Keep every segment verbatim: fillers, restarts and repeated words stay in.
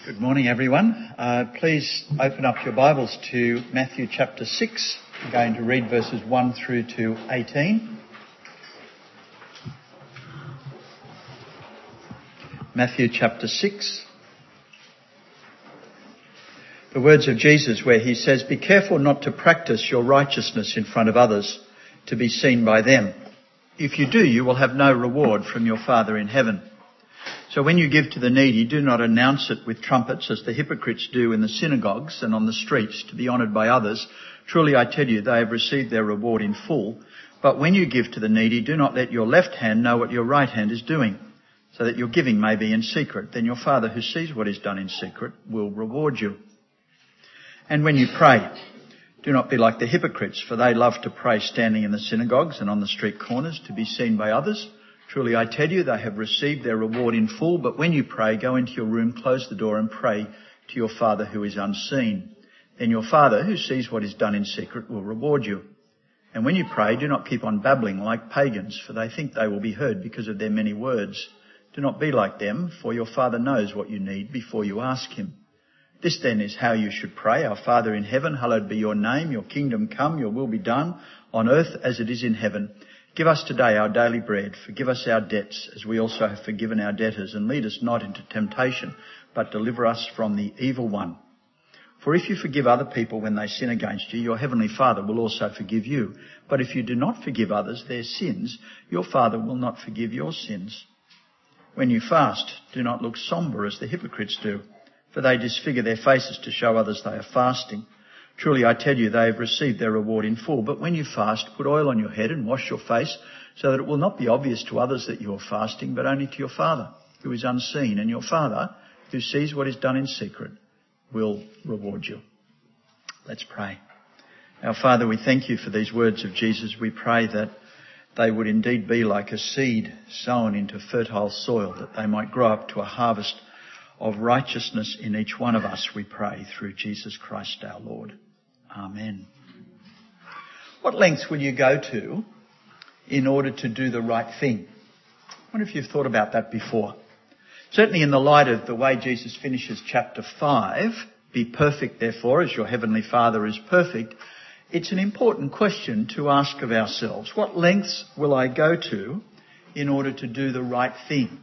Good morning, everyone. Uh, please open up your Bibles to Matthew chapter six. I'm going to read verses one through to eighteen. Matthew chapter six. The words of Jesus where he says, "Be careful not to practice your righteousness in front of others to be seen by them. If you do, you will have no reward from your Father in heaven. So when you give to the needy, do not announce it with trumpets as the hypocrites do in the synagogues and on the streets to be honoured by others. Truly I tell you, they have received their reward in full. But when you give to the needy, do not let your left hand know what your right hand is doing, so that your giving may be in secret. Then your Father who sees what is done in secret will reward you. And when you pray, do not be like the hypocrites, for they love to pray standing in the synagogues and on the street corners to be seen by others. Truly I tell you, they have received their reward in full. But when you pray, go into your room, close the door and pray to your Father who is unseen. Then your Father who sees what is done in secret will reward you. And when you pray, do not keep on babbling like pagans, for they think they will be heard because of their many words. Do not be like them, for your Father knows what you need before you ask him. This then is how you should pray. Our Father in heaven, hallowed be your name. Your kingdom come, your will be done on earth as it is in heaven. Give us today our daily bread. Forgive us our debts as we also have forgiven our debtors. And lead us not into temptation, but deliver us from the evil one. For if you forgive other people when they sin against you, your heavenly Father will also forgive you. But if you do not forgive others their sins, your Father will not forgive your sins. When you fast, do not look sombre as the hypocrites do, for they disfigure their faces to show others they are fasting. Truly I tell you, they have received their reward in full. But when you fast, put oil on your head and wash your face, so that it will not be obvious to others that you are fasting, but only to your Father who is unseen. And your Father who sees what is done in secret will reward you." Let's pray. Our Father, we thank you for these words of Jesus. We pray that they would indeed be like a seed sown into fertile soil, that they might grow up to a harvest of righteousness in each one of us, we pray, through Jesus Christ our Lord. Amen. What lengths will you go to in order to do the right thing? I wonder if you've thought about that before. Certainly in the light of the way Jesus finishes chapter five, "Be perfect, therefore, as your heavenly Father is perfect," it's an important question to ask of ourselves. What lengths will I go to in order to do the right thing?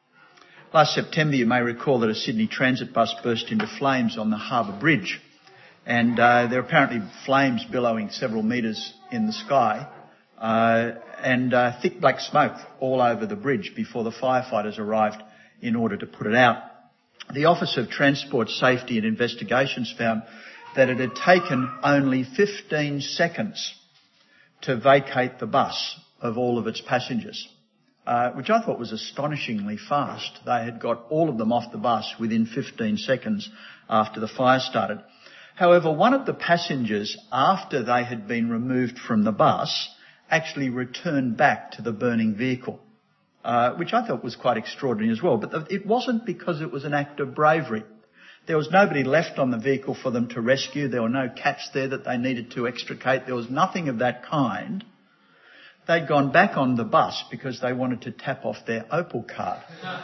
Last September, you may recall that a Sydney Transit bus burst into flames on the Harbour Bridge. And uh, there are apparently flames billowing several metres in the sky uh, and uh, thick black smoke all over the bridge before the firefighters arrived in order to put it out. The Office of Transport Safety and Investigations found that it had taken only fifteen seconds to vacate the bus of all of its passengers, uh, which I thought was astonishingly fast. They had got all of them off the bus within fifteen seconds after the fire started. However, one of the passengers, after they had been removed from the bus, actually returned back to the burning vehicle, uh, which I thought was quite extraordinary as well. But the, it wasn't because it was an act of bravery. There was nobody left on the vehicle for them to rescue. There were no cats there that they needed to extricate. There was nothing of that kind. They'd gone back on the bus because they wanted to tap off their Opal card.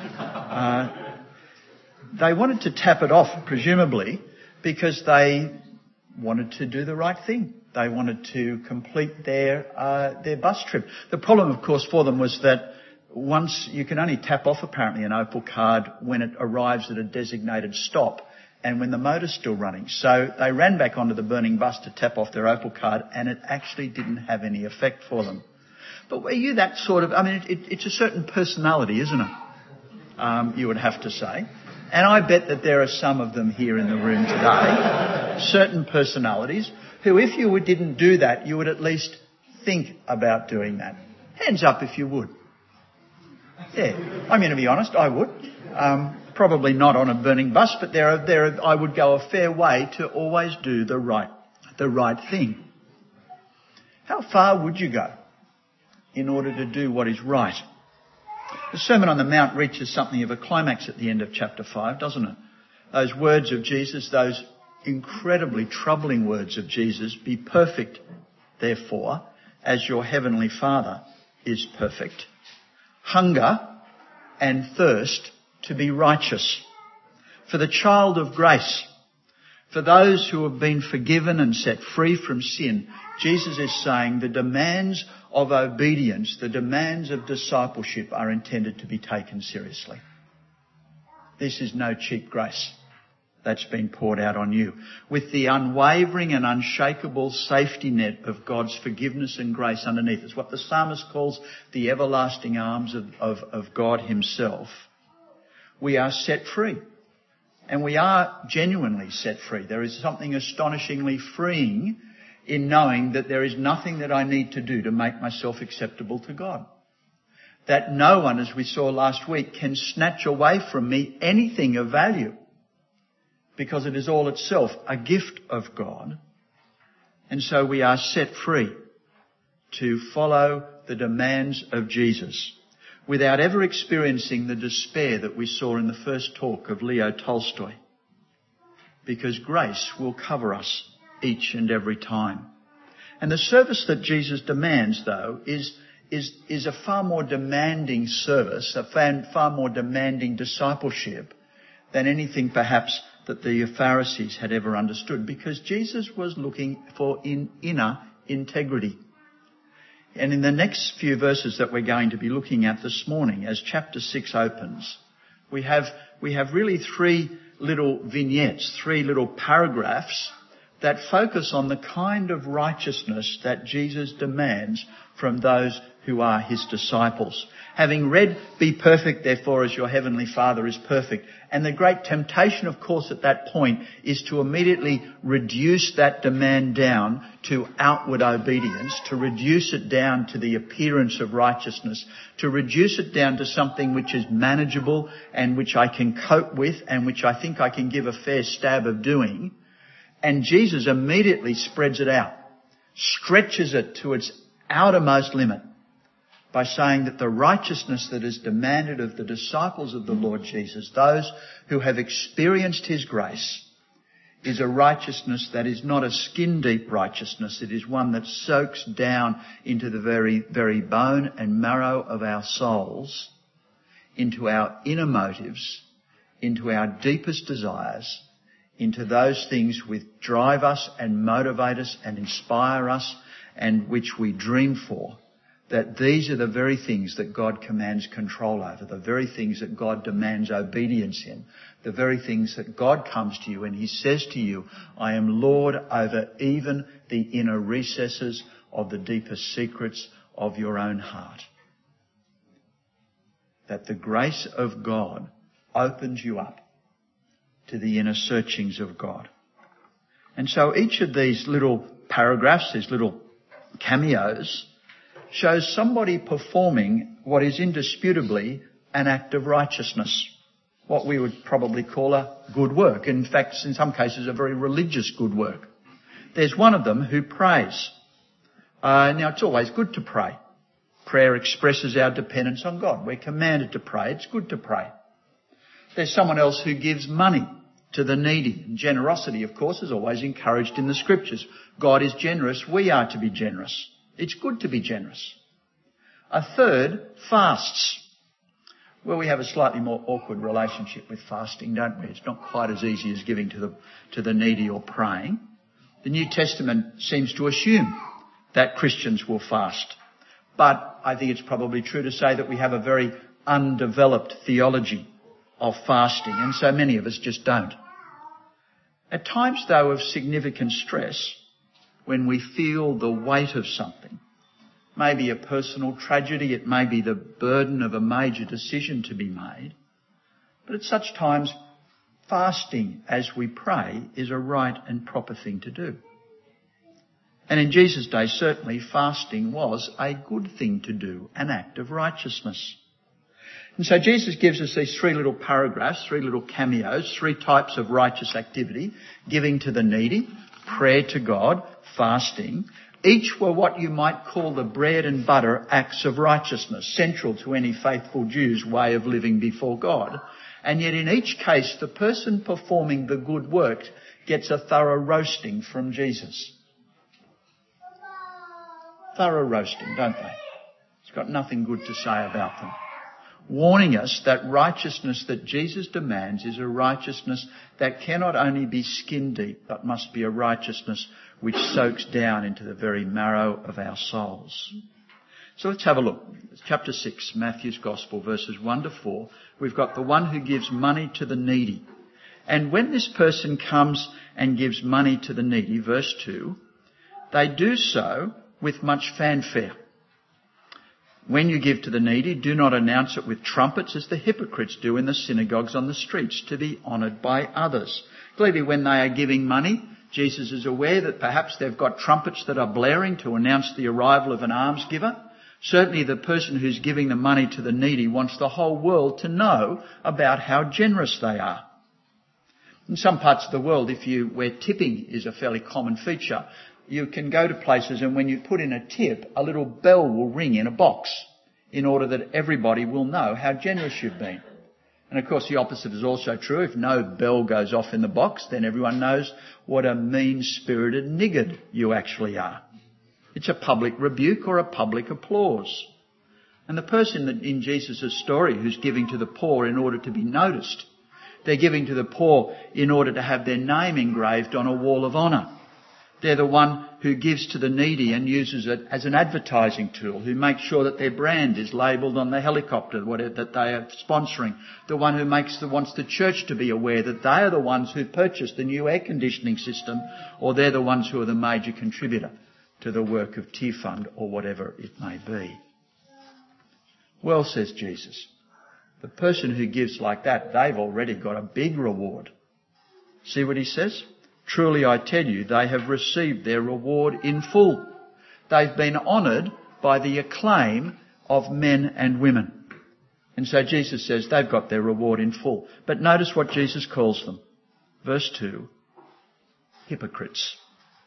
Uh, they wanted to tap it off, presumably, because they wanted to do the right thing. They wanted to complete their uh, their bus trip. The problem, of course, for them was that once you can only tap off, apparently, an Opal card when it arrives at a designated stop and when the motor's still running. So they ran back onto the burning bus to tap off their Opal card, and it actually didn't have any effect for them. But were you that sort of... I mean, it, it, it's a certain personality, isn't it? Um, you would have to say. And I bet that there are some of them here in the room today, certain personalities, who if you didn't do that, you would at least think about doing that. Hands up if you would. Yeah, I'm going to be honest, I would. Um, probably not on a burning bus, but there are, there are, I would go a fair way to always do the right, the right thing. How far would you go in order to do what is right? The Sermon on the Mount reaches something of a climax at the end of chapter five, doesn't it? Those words of Jesus, those incredibly troubling words of Jesus, "Be perfect, therefore, as your heavenly Father is perfect." Hunger and thirst to be righteous. For the child of grace, for those who have been forgiven and set free from sin, Jesus is saying the demands of obedience, the demands of discipleship are intended to be taken seriously. This is no cheap grace that's been poured out on you, with the unwavering and unshakable safety net of God's forgiveness and grace underneath us, what the psalmist calls the everlasting arms of, of, of God himself. We are set free, and we are genuinely set free. There is something astonishingly freeing in knowing that there is nothing that I need to do to make myself acceptable to God. That no one, as we saw last week, can snatch away from me anything of value, because it is all itself a gift of God. And so we are set free to follow the demands of Jesus without ever experiencing the despair that we saw in the first talk of Leo Tolstoy, because grace will cover us each and every time. And the service that Jesus demands, though, is is is a far more demanding service, a far more demanding discipleship than anything perhaps that the Pharisees had ever understood, because Jesus was looking for in inner integrity. And in the next few verses that we're going to be looking at this morning, as chapter six opens, we have we have really three little vignettes, three little paragraphs that focus on the kind of righteousness that Jesus demands from those who are his disciples. Having read, "Be perfect, therefore, as your heavenly Father is perfect." And the great temptation, of course, at that point is to immediately reduce that demand down to outward obedience, to reduce it down to the appearance of righteousness, to reduce it down to something which is manageable and which I can cope with and which I think I can give a fair stab of doing. And Jesus immediately spreads it out, stretches it to its outermost limit, by saying that the righteousness that is demanded of the disciples of the Lord Jesus, those who have experienced his grace, is a righteousness that is not a skin-deep righteousness. It is one that soaks down into the very, very bone and marrow of our souls, into our inner motives, into our deepest desires, into those things which drive us and motivate us and inspire us and which we dream for. That these are the very things that God commands control over, the very things that God demands obedience in, the very things that God comes to you and he says to you, "I am Lord over even the inner recesses of the deepest secrets of your own heart." That the grace of God opens you up to the inner searchings of God. And so each of these little paragraphs, these little cameos, shows somebody performing what is indisputably an act of righteousness, what we would probably call a good work. In fact, in some cases, a very religious good work. There's one of them who prays. Uh, now, it's always good to pray. Prayer expresses our dependence on God. We're commanded to pray. It's good to pray. There's someone else who gives money to the needy. And generosity, of course, is always encouraged in the Scriptures. God is generous. We are to be generous. It's good to be generous. A third fasts. Well, we have a slightly more awkward relationship with fasting, don't we? It's not quite as easy as giving to the to the needy or praying. The New Testament seems to assume that Christians will fast. But I think it's probably true to say that we have a very undeveloped theology of fasting, and so many of us just don't. At times, though, of significant stress, when we feel the weight of something, maybe a personal tragedy, it may be the burden of a major decision to be made, but at such times, fasting as we pray is a right and proper thing to do. And in Jesus' day, certainly fasting was a good thing to do, an act of righteousness. And so Jesus gives us these three little paragraphs, three little cameos, three types of righteous activity: giving to the needy, prayer to God, fasting. Each were what you might call the bread and butter acts of righteousness, central to any faithful Jew's way of living before God. And yet in each case, the person performing the good work gets a thorough roasting from Jesus. Thorough roasting, don't they? It's got nothing good to say about them. warning us that righteousness that Jesus demands is a righteousness that cannot only be skin deep, but must be a righteousness which soaks down into the very marrow of our souls. So let's have a look. Chapter six, Matthew's Gospel, verses one to four. We've got the one who gives money to the needy. And when this person comes and gives money to the needy, verse two, they do so with much fanfare. When you give to the needy, do not announce it with trumpets as the hypocrites do in the synagogues on the streets to be honoured by others. Clearly, when they are giving money, Jesus is aware that perhaps they've got trumpets that are blaring to announce the arrival of an almsgiver. Certainly the person who's giving the money to the needy wants the whole world to know about how generous they are. In some parts of the world, if you, where tipping is a fairly common feature, you can go to places and when you put in a tip, a little bell will ring in a box in order that everybody will know how generous you've been. And of course the opposite is also true. If no bell goes off in the box, then everyone knows what a mean-spirited niggard you actually are. It's a public rebuke or a public applause. And the person that in Jesus' story who's giving to the poor in order to be noticed, they're giving to the poor in order to have their name engraved on a wall of honour. They're the one who gives to the needy and uses it as an advertising tool, who makes sure that their brand is labelled on the helicopter whatever, that they are sponsoring. The one who makes the, wants the church to be aware that they are the ones who purchased the new air conditioning system, or they're the ones who are the major contributor to the work of Tear Fund or whatever it may be. Well, says Jesus, the person who gives like that, they've already got a big reward. See what he says? Truly I tell you, they have received their reward in full. They've been honoured by the acclaim of men and women. And so Jesus says they've got their reward in full. But notice what Jesus calls them. Verse two, hypocrites.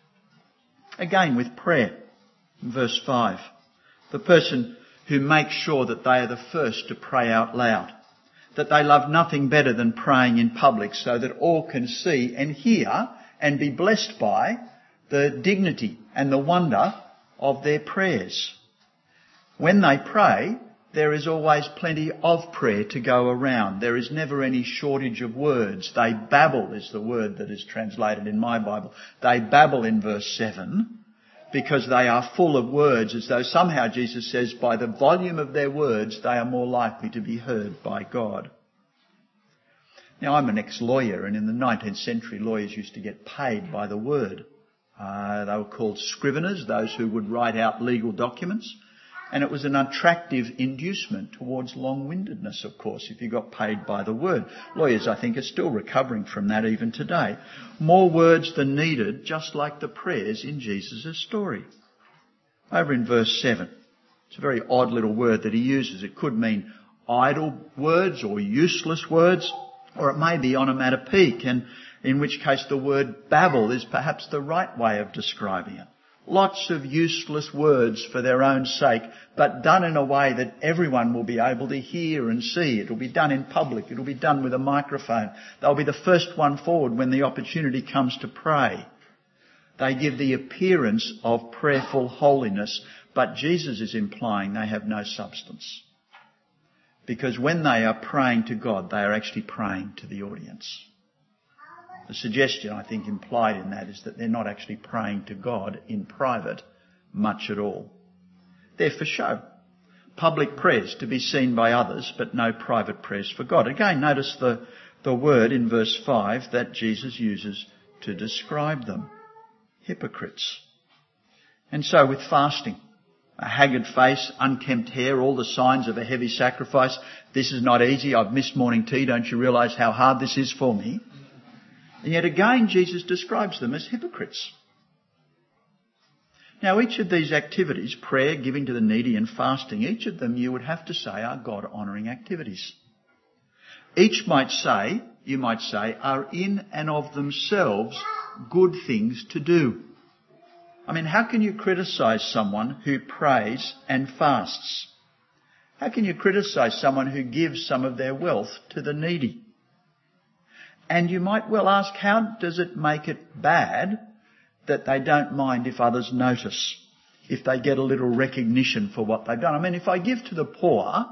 Again with prayer. Verse five, the person who makes sure that they are the first to pray out loud, that they love nothing better than praying in public so that all can see and hear and be blessed by the dignity and the wonder of their prayers. When they pray, there is always plenty of prayer to go around. There is never any shortage of words. They babble is the word that is translated in my Bible. They babble in verse seven because they are full of words, as though somehow Jesus says by the volume of their words they are more likely to be heard by God. Now, I'm an ex-lawyer, and in the nineteenth century, lawyers used to get paid by the word. Uh, they were called scriveners, those who would write out legal documents. And it was an attractive inducement towards long-windedness, of course, if you got paid by the word. Lawyers, I think, are still recovering from that even today. More words than needed, just like the prayers in Jesus' story. Over in verse seven, it's a very odd little word that he uses. It could mean idle words or useless words, or it may be onomatopoeic, and in which case the word babble is perhaps the right way of describing it. Lots of useless words for their own sake, but done in a way that everyone will be able to hear and see. It'll be done in public. It'll be done with a microphone. They'll be the first one forward when the opportunity comes to pray. They give the appearance of prayerful holiness, but Jesus is implying they have no substance. Because when they are praying to God, they are actually praying to the audience. The suggestion, I think, implied in that is that they're not actually praying to God in private much at all. They're for show. Public prayers to be seen by others, but no private prayers for God. Again, notice the, the word in verse five that Jesus uses to describe them. Hypocrites. And so with fasting, a haggard face, unkempt hair, all the signs of a heavy sacrifice. This is not easy. I've missed morning tea. Don't you realise how hard this is for me? And yet again, Jesus describes them as hypocrites. Now, each of these activities, prayer, giving to the needy and fasting, each of them you would have to say are God-honouring activities. Each might say, you might say, are in and of themselves good things to do. I mean, how can you criticise someone who prays and fasts? How can you criticise someone who gives some of their wealth to the needy? And you might well ask, how does it make it bad that they don't mind if others notice, if they get a little recognition for what they've done? I mean, if I give to the poor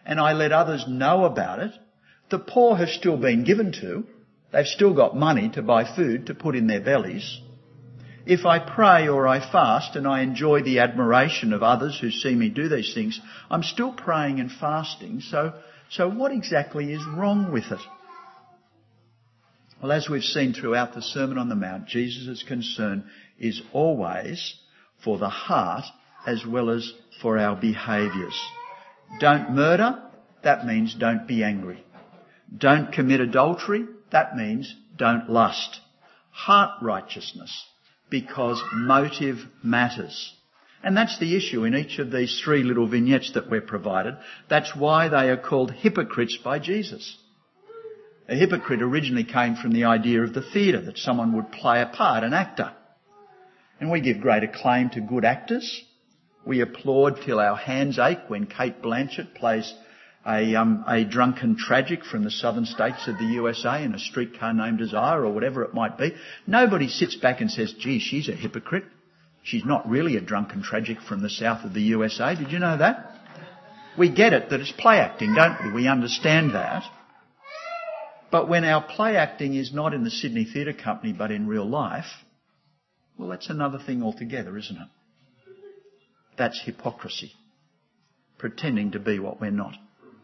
and I let others know about it, the poor have still been given to. They've still got money to buy food to put in their bellies. If I pray or I fast and I enjoy the admiration of others who see me do these things, I'm still praying and fasting. So, so what exactly is wrong with it? Well, as we've seen throughout the Sermon on the Mount, Jesus' concern is always for the heart as well as for our behaviours. Don't murder, that means don't be angry. Don't commit adultery, that means don't lust. Heart righteousness, because motive matters. And that's the issue in each of these three little vignettes that we're provided. That's why they are called hypocrites by Jesus. A hypocrite originally came from the idea of the theatre, that someone would play a part, an actor. And we give great acclaim to good actors. We applaud till our hands ache when Kate Blanchett plays a, um, a drunken tragic from the southern states of the U S A in A Streetcar Named Desire or whatever it might be. Nobody sits back and says, gee, she's a hypocrite. She's not really a drunken tragic from the south of the U S A. Did you know that? We get it that it's play acting, don't we? We understand that. But when our play acting is not in the Sydney Theatre Company but in real life, well, that's another thing altogether, isn't it? That's hypocrisy. Pretending to be what we're not.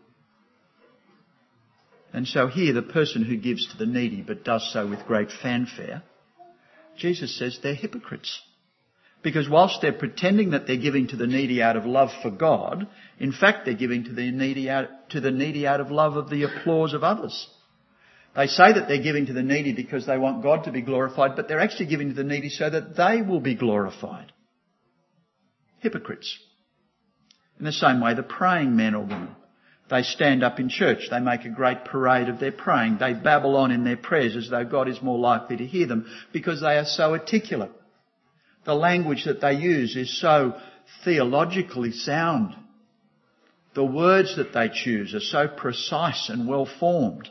And so here, the person who gives to the needy but does so with great fanfare, Jesus says they're hypocrites. Because whilst they're pretending that they're giving to the needy out of love for God, in fact they're giving to the needy out, to the needy out of love of the applause of others. They say that they're giving to the needy because they want God to be glorified, but they're actually giving to the needy so that they will be glorified. Hypocrites. In the same way, the praying men or women, they stand up in church, they make a great parade of their praying, they babble on in their prayers as though God is more likely to hear them because they are so articulate. The language that they use is so theologically sound. The words that they choose are so precise and well formed.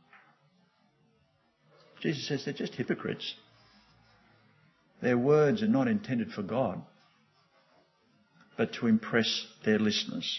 Jesus says they're just hypocrites. Their words are not intended for God, but to impress their listeners.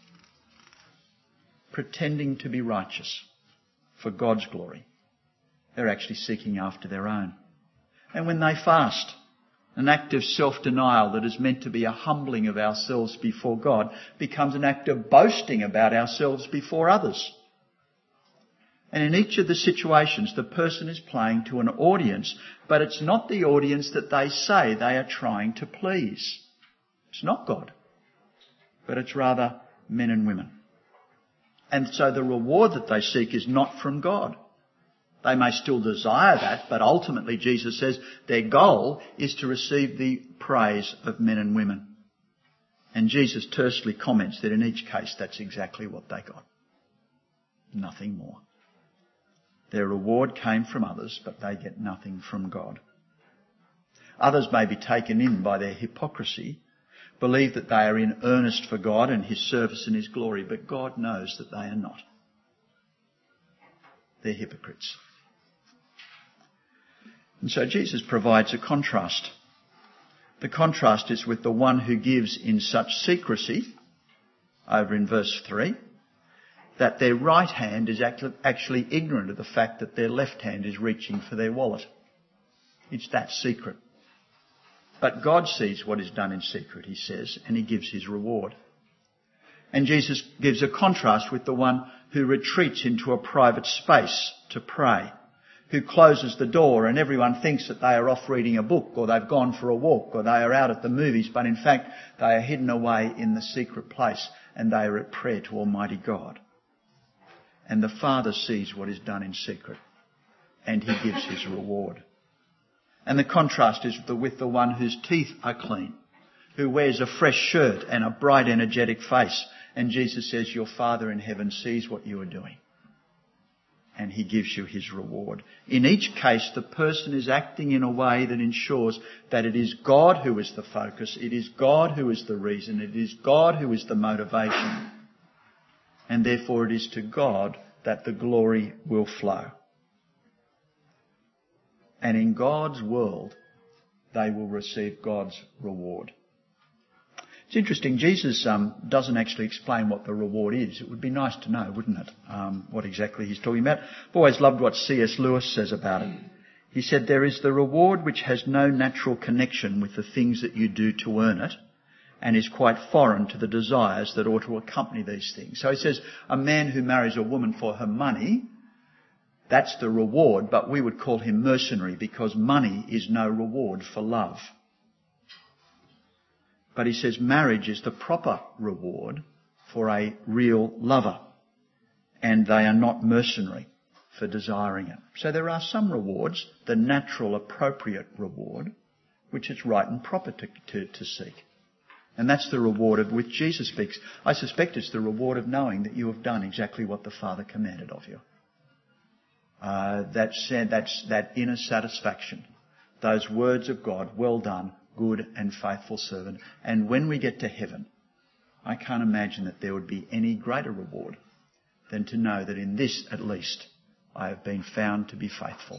Pretending to be righteous for God's glory, they're actually seeking after their own. And when they fast, an act of self-denial that is meant to be a humbling of ourselves before God becomes an act of boasting about ourselves before others. And in each of the situations, the person is playing to an audience, but it's not the audience that they say they are trying to please. It's not God, but it's rather men and women. And so the reward that they seek is not from God. They may still desire that, but ultimately Jesus says their goal is to receive the praise of men and women. And Jesus tersely comments that in each case that's exactly what they got. Nothing more. Their reward came from others, but they get nothing from God. Others may be taken in by their hypocrisy, believe that they are in earnest for God and His service and His glory, but God knows that they are not. They're hypocrites. And so Jesus provides a contrast. The contrast is with the one who gives in such secrecy, over in verse three, that their right hand is actually ignorant of the fact that their left hand is reaching for their wallet. It's that secret. But God sees what is done in secret, he says, and he gives his reward. And Jesus gives a contrast with the one who retreats into a private space to pray, who closes the door and everyone thinks that they are off reading a book or they've gone for a walk or they are out at the movies, but in fact they are hidden away in the secret place and they are at prayer to Almighty God. And the Father sees what is done in secret and he gives his reward. And the contrast is with the one whose teeth are clean, who wears a fresh shirt and a bright, energetic face. And Jesus says, your Father in heaven sees what you are doing. And he gives you his reward. In each case, the person is acting in a way that ensures that it is God who is the focus, it is God who is the reason, it is God who is the motivation. And therefore it is to God that the glory will flow. And in God's world, they will receive God's reward. It's interesting, Jesus um, doesn't actually explain what the reward is. It would be nice to know, wouldn't it, um, what exactly he's talking about. I've always loved what C S Lewis says about it. He said, there is the reward which has no natural connection with the things that you do to earn it, and is quite foreign to the desires that ought to accompany these things. So he says, a man who marries a woman for her money, that's the reward, but we would call him mercenary because money is no reward for love. But he says marriage is the proper reward for a real lover, and they are not mercenary for desiring it. So there are some rewards, the natural appropriate reward, which it's right and proper to, to, to seek. And that's the reward of which Jesus speaks. I suspect it's the reward of knowing that you have done exactly what the Father commanded of you. Uh, that's, that's that inner satisfaction. Those words of God, well done, good and faithful servant. And when we get to heaven, I can't imagine that there would be any greater reward than to know that in this, at least, I have been found to be faithful.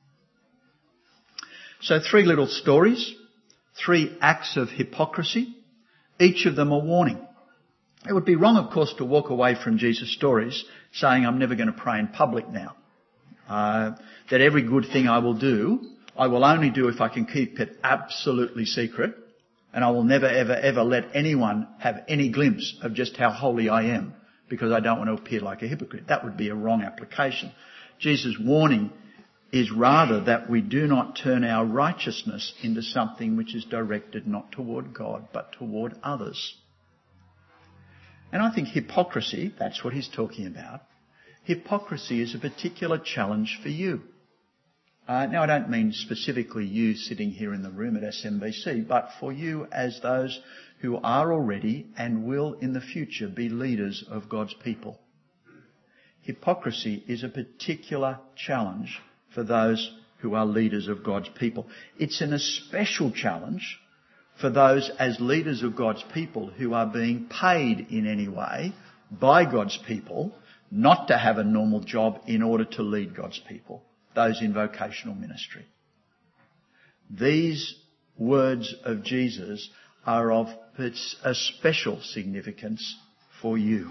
So three little stories, three acts of hypocrisy, each of them a warning. It would be wrong, of course, to walk away from Jesus' stories saying, I'm never going to pray in public now. Uh, that every good thing I will do, I will only do if I can keep it absolutely secret, and I will never, ever, ever let anyone have any glimpse of just how holy I am, because I don't want to appear like a hypocrite. That would be a wrong application. Jesus' warning is rather that we do not turn our righteousness into something which is directed not toward God, but toward others. And I think hypocrisy, that's what he's talking about. Hypocrisy is a particular challenge for you. Uh, now, I don't mean specifically you sitting here in the room at S M B C, but for you as those who are already and will in the future be leaders of God's people. Hypocrisy is a particular challenge for those who are leaders of God's people. It's an especial challenge for those as leaders of God's people who are being paid in any way by God's people not to have a normal job in order to lead God's people, those in vocational ministry. These words of Jesus are of a special significance for you.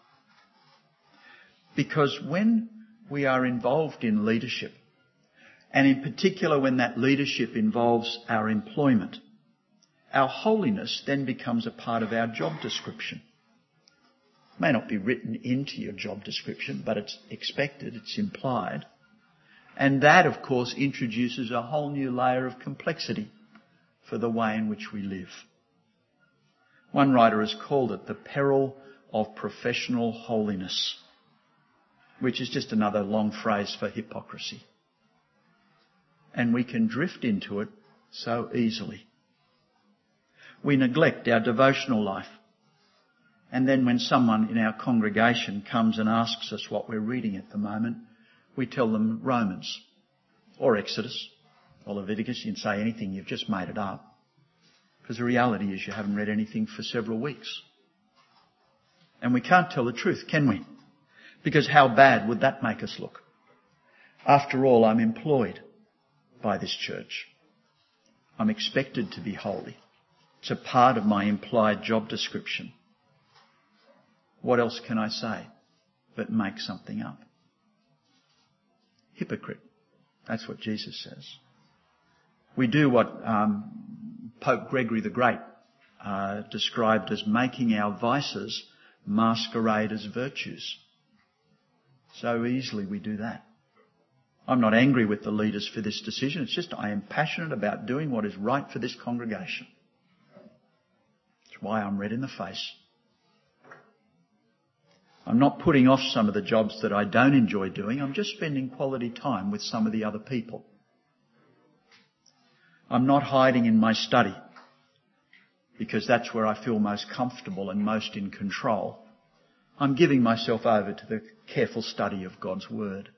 Because when we are involved in leadership, and in particular when that leadership involves our employment, our holiness then becomes a part of our job description. It may not be written into your job description, but it's expected, it's implied. And that, of course, introduces a whole new layer of complexity for the way in which we live. One writer has called it the peril of professional holiness, which is just another long phrase for hypocrisy. And we can drift into it so easily. We neglect our devotional life. And then when someone in our congregation comes and asks us what we're reading at the moment, we tell them Romans or Exodus or Leviticus. You can say anything, you've just made it up. Because the reality is you haven't read anything for several weeks. And we can't tell the truth, can we? Because how bad would that make us look? After all, I'm employed by this church. I'm expected to be holy. It's a part of my implied job description. What else can I say but make something up? Hypocrite. That's what Jesus says. We do what um, Pope Gregory the Great uh, described as making our vices masquerade as virtues. So easily we do that. I'm not angry with the leaders for this decision. It's just I am passionate about doing what is right for this congregation. That's why I'm red in the face. I'm not putting off some of the jobs that I don't enjoy doing. I'm just spending quality time with some of the other people. I'm not hiding in my study because that's where I feel most comfortable and most in control. I'm giving myself over to the careful study of God's Word.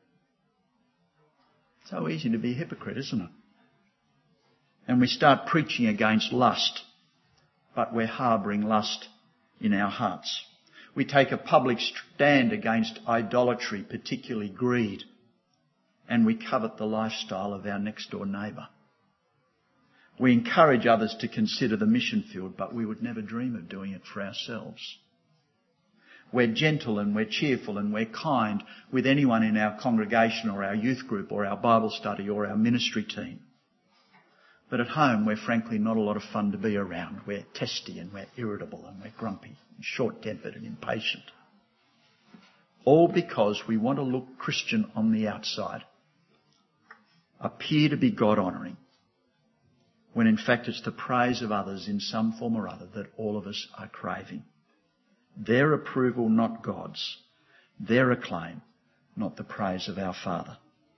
So easy to be a hypocrite, isn't it? And we start preaching against lust, but we're harbouring lust in our hearts. We take a public stand against idolatry, particularly greed, and we covet the lifestyle of our next door neighbour. We encourage others to consider the mission field, but we would never dream of doing it for ourselves. We're gentle and we're cheerful and we're kind with anyone in our congregation or our youth group or our Bible study or our ministry team. But at home, we're frankly not a lot of fun to be around. We're testy and we're irritable and we're grumpy and short-tempered and impatient. All because we want to look Christian on the outside, appear to be God-honouring, when in fact it's the praise of others in some form or other that all of us are craving. Their approval, not God's. Their acclaim, not the praise of our Father.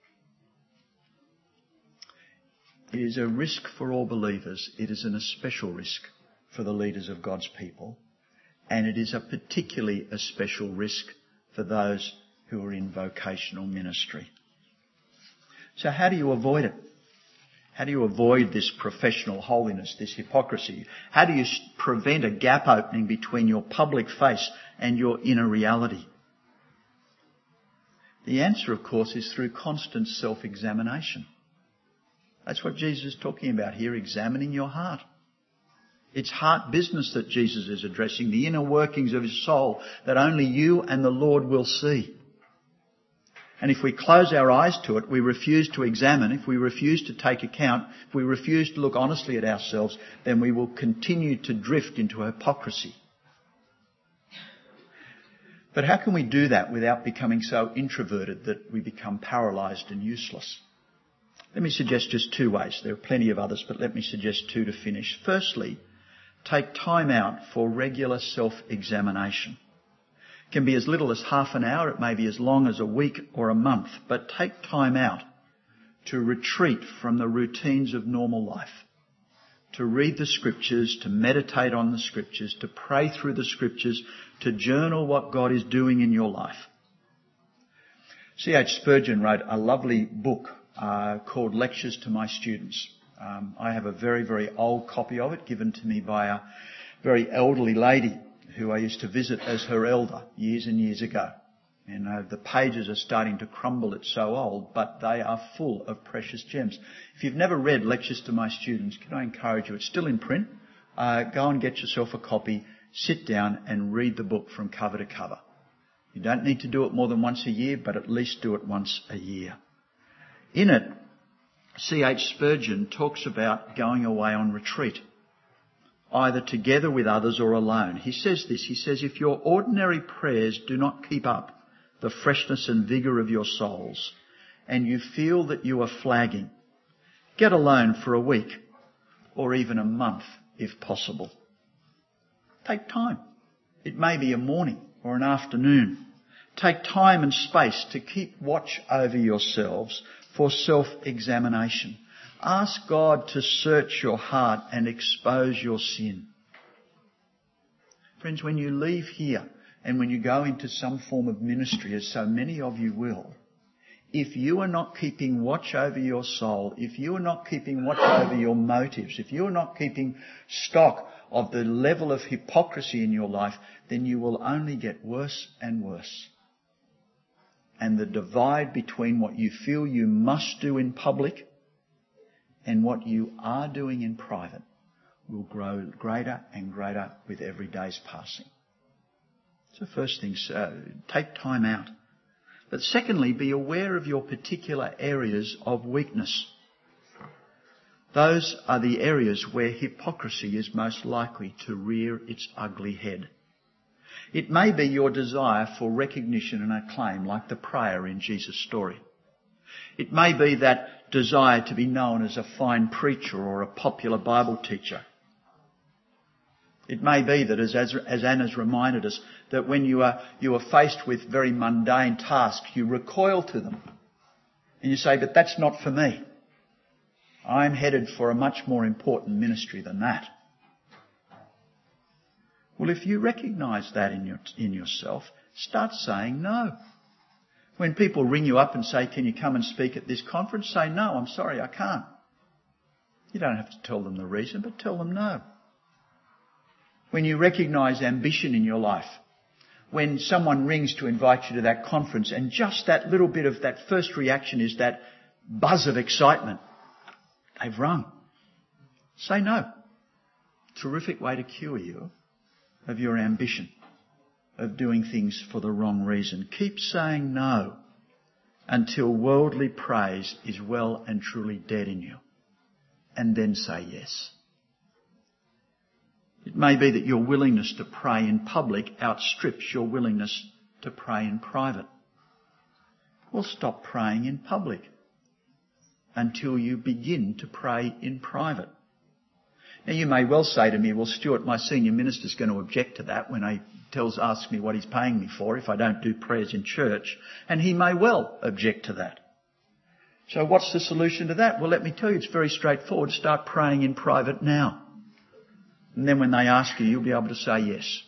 It is a risk for all believers. It is an especial risk for the leaders of God's people. And it is a particularly a special risk for those who are in vocational ministry. So how do you avoid it? How do you avoid this professional holiness, this hypocrisy? How do you prevent a gap opening between your public face and your inner reality? The answer, of course, is through constant self-examination. That's what Jesus is talking about here, examining your heart. It's heart business that Jesus is addressing, the inner workings of his soul that only you and the Lord will see. And if we close our eyes to it, we refuse to examine, if we refuse to take account, if we refuse to look honestly at ourselves, then we will continue to drift into hypocrisy. But how can we do that without becoming so introverted that we become paralysed and useless? Let me suggest just two ways. There are plenty of others, but let me suggest two to finish. Firstly, take time out for regular self-examination. It can be as little as half an hour, it may be as long as a week or a month, but take time out to retreat from the routines of normal life, to read the Scriptures, to meditate on the Scriptures, to pray through the Scriptures, to journal what God is doing in your life. C H Spurgeon wrote a lovely book uh, called Lectures to My Students. Um, I have a very, very old copy of it given to me by a very elderly lady who I used to visit as her elder years and years ago. And uh, the pages are starting to crumble, it's so old, but they are full of precious gems. If you've never read Lectures to My Students, can I encourage you? It's still in print. Uh, go and get yourself a copy, sit down and read the book from cover to cover. You don't need to do it more than once a year, but at least do it once a year. In it, C H Spurgeon talks about going away on retreat, either together with others or alone. He says this, he says, if your ordinary prayers do not keep up the freshness and vigour of your souls, and you feel that you are flagging, get alone for a week, or even a month if possible. Take time. It may be a morning or an afternoon. Take time and space to keep watch over yourselves for self-examination. Ask God to search your heart and expose your sin. Friends, when you leave here and when you go into some form of ministry, as so many of you will, if you are not keeping watch over your soul, if you are not keeping watch over your motives, if you are not keeping stock of the level of hypocrisy in your life, then you will only get worse and worse. And the divide between what you feel you must do in public and what you are doing in private will grow greater and greater with every day's passing. So first thing, so take time out. But secondly, be aware of your particular areas of weakness. Those are the areas where hypocrisy is most likely to rear its ugly head. It may be your desire for recognition and acclaim, like the prayer in Jesus' story. It may be that desire to be known as a fine preacher or a popular Bible teacher. It may be that, as, as, as Anna's reminded us, that when you are, you are faced with very mundane tasks, you recoil to them. And you say, but that's not for me. I'm headed for a much more important ministry than that. Well, if you recognise that in your, in yourself, start saying no. When people ring you up and say, can you come and speak at this conference? Say, no, I'm sorry, I can't. You don't have to tell them the reason, but tell them no. When you recognise ambition in your life, when someone rings to invite you to that conference and just that little bit of that first reaction is that buzz of excitement, they've rung. Say no. Terrific way to cure you of your ambition, of doing things for the wrong reason. Keep saying no until worldly praise is well and truly dead in you. And then say yes. It may be that your willingness to pray in public outstrips your willingness to pray in private. Well, stop praying in public until you begin to pray in private. Now, you may well say to me, well, Stuart, my senior minister's going to object to that when he tells, asks me what he's paying me for if I don't do prayers in church. And he may well object to that. So what's the solution to that? Well, let me tell you, it's very straightforward. Start praying in private now. And then when they ask you, you'll be able to say yes.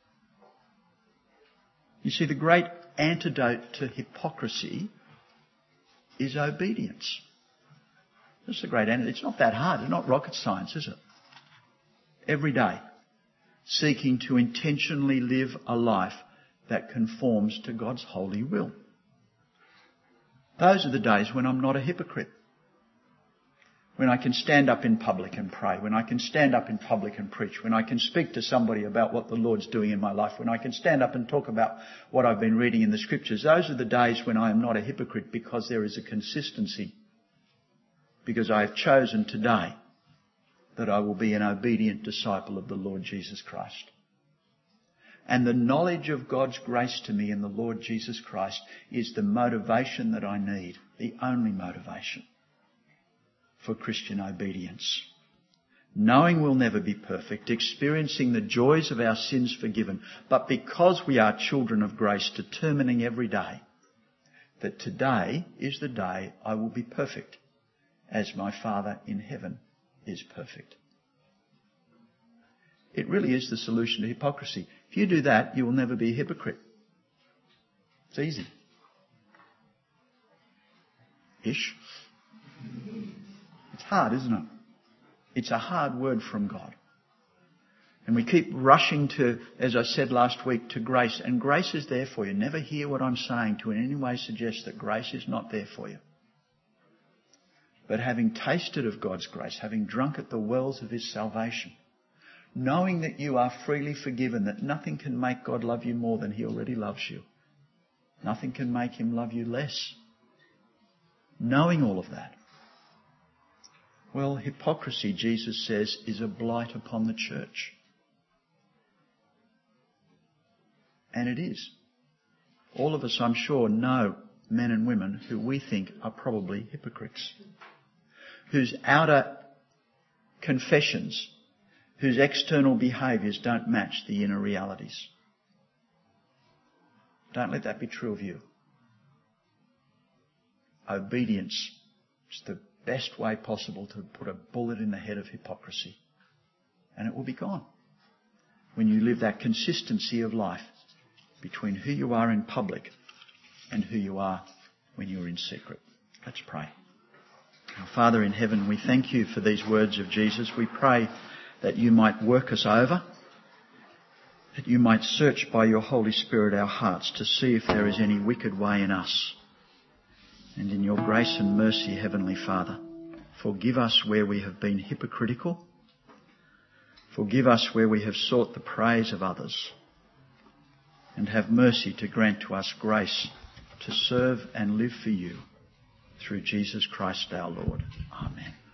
You see, the great antidote to hypocrisy is obedience. That's the great antidote. It's not that hard. It's not rocket science, is it? Every day, seeking to intentionally live a life that conforms to God's holy will. Those are the days when I'm not a hypocrite. When I can stand up in public and pray. When I can stand up in public and preach. When I can speak to somebody about what the Lord's doing in my life. When I can stand up and talk about what I've been reading in the Scriptures. Those are the days when I am not a hypocrite, because there is a consistency. Because I have chosen today that I will be an obedient disciple of the Lord Jesus Christ. And the knowledge of God's grace to me in the Lord Jesus Christ is the motivation that I need, the only motivation for Christian obedience. Knowing we'll never be perfect, experiencing the joys of our sins forgiven, but because we are children of grace, determining every day that today is the day I will be perfect, as my Father in heaven is perfect. It really is the solution to hypocrisy. If you do that, you will never be a hypocrite. It's easy. Ish. It's hard, isn't it? It's a hard word from God. And we keep rushing to, as I said last week, to grace. And grace is there for you. Never hear what I'm saying to in any way suggest that grace is not there for you. But having tasted of God's grace, having drunk at the wells of His salvation, knowing that you are freely forgiven, that nothing can make God love you more than He already loves you. Nothing can make Him love you less. Knowing all of that. Well, hypocrisy, Jesus says, is a blight upon the church. And it is. All of us, I'm sure, know men and women who we think are probably hypocrites, whose outer confessions, whose external behaviours don't match the inner realities. Don't let that be true of you. Obedience is the best way possible to put a bullet in the head of hypocrisy. And it will be gone when you live that consistency of life between who you are in public and who you are when you're in secret. Let's pray. Our Father in heaven, we thank you for these words of Jesus. We pray that you might work us over, that you might search by your Holy Spirit our hearts to see if there is any wicked way in us. And in your grace and mercy, Heavenly Father, forgive us where we have been hypocritical. Forgive us where we have sought the praise of others. And have mercy to grant to us grace to serve and live for you through Jesus Christ our Lord. Amen.